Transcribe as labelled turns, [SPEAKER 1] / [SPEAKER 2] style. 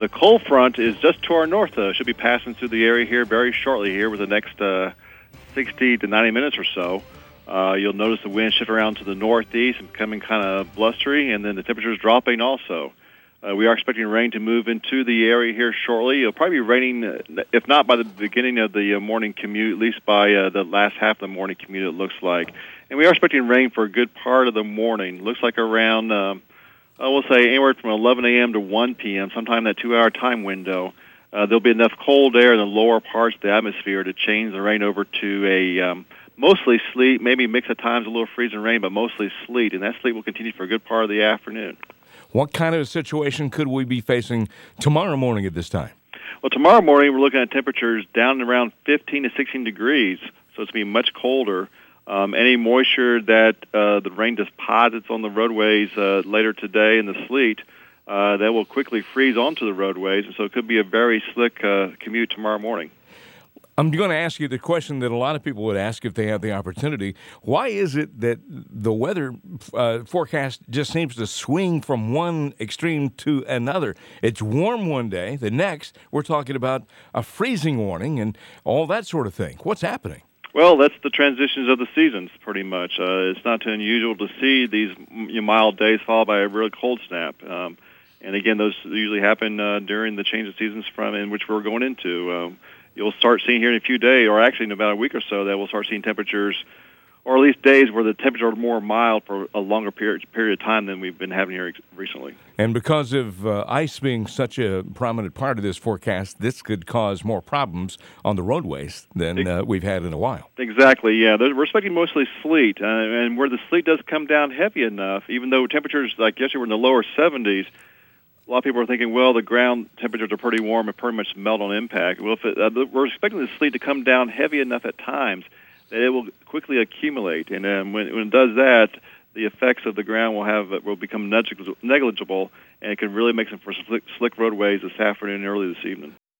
[SPEAKER 1] The cold front is just to our north, though. It should be passing through the area here very shortly here within the next 60 to 90 minutes or so. You'll notice the wind shift around to the northeast and becoming kind of blustery, and then the temperatures dropping also. We are expecting rain to move into the area here shortly. It'll probably be raining, if not by the beginning of the morning commute, at least by the last half of the morning commute, it looks like. And we are expecting rain for a good part of the morning. Looks like around, I will say, anywhere from 11 a.m. to 1 p.m., sometime in that 2-hour time window. There'll be enough cold air in the lower parts of the atmosphere to change the rain over to a mostly sleet, maybe mix at times a little freezing rain, but mostly sleet. And that sleet will continue for a good part of the afternoon.
[SPEAKER 2] What kind of a situation could we be facing tomorrow morning at this time?
[SPEAKER 1] Well, tomorrow morning we're looking at temperatures down around 15 to 16 degrees, so it's going to be much colder. Any moisture that the rain deposits on the roadways later today in the sleet, that will quickly freeze onto the roadways, and so it could be a very slick commute tomorrow morning.
[SPEAKER 2] I'm going to ask you the question that a lot of people would ask if they have the opportunity. Why is it that the weather forecast just seems to swing from one extreme to another? It's warm one day. The next, we're talking about a freezing warning and all that sort of thing. What's happening?
[SPEAKER 1] Well, that's the transitions of the seasons, pretty much. It's not too unusual to see these mild days followed by a really cold snap. And again, those usually happen during the change of seasons from in which we're going into. You'll start seeing here in a few days, or actually in about a week or so, that we'll start seeing temperatures, or at least days where the temperatures are more mild for a longer period of time than we've been having here recently.
[SPEAKER 2] And because of ice being such a prominent part of this forecast, this could cause more problems on the roadways than we've had in a while.
[SPEAKER 1] Exactly, yeah. We're expecting mostly sleet, and where the sleet does come down heavy enough, even though temperatures like yesterday were in the lower 70s, a lot of people are thinking, well, the ground temperatures are pretty warm and pretty much melt on impact. Well, we're expecting the sleet to come down heavy enough at times that it will quickly accumulate, and when it does that, the effects of the ground will become negligible, and it can really make some for slick roadways this afternoon and early this evening.